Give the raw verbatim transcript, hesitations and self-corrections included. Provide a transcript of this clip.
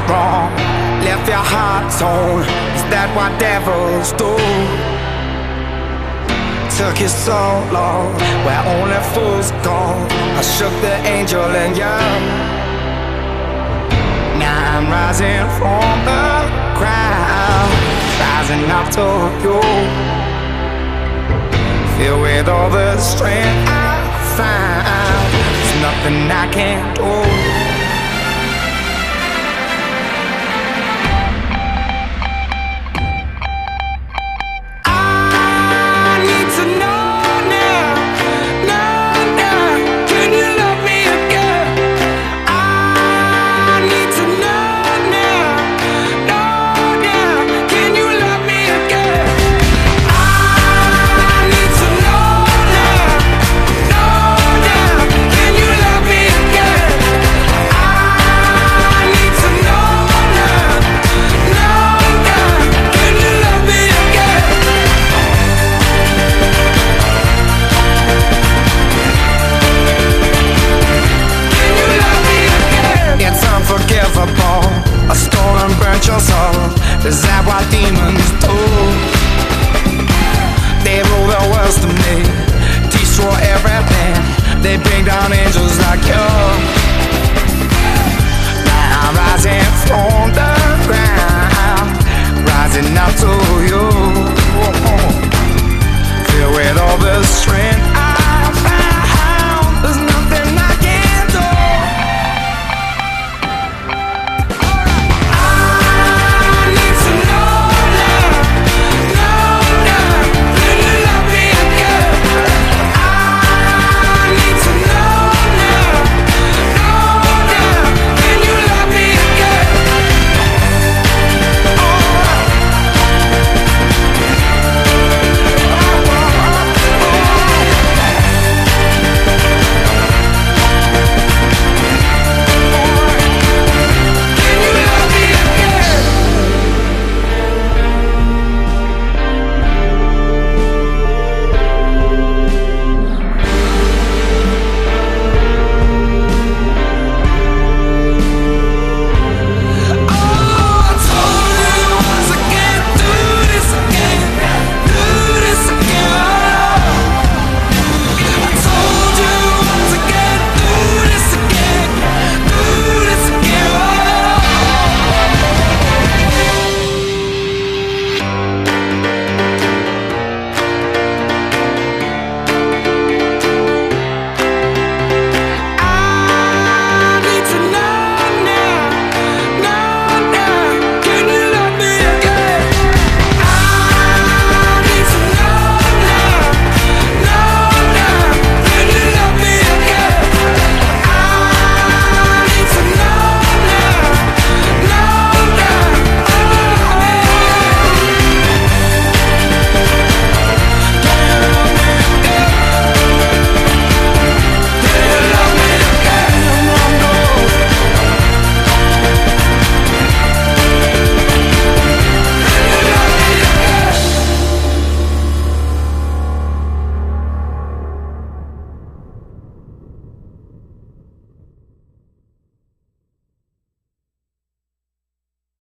wrong? Left your heart torn, is that what devils do? Took you so long, where only fools go. I shook the angel in you. Now I'm rising from the ground, rising up to you. Filled with all the strength I find, there's nothing I can't do. A stone and burnt your soul. Is that what demons do?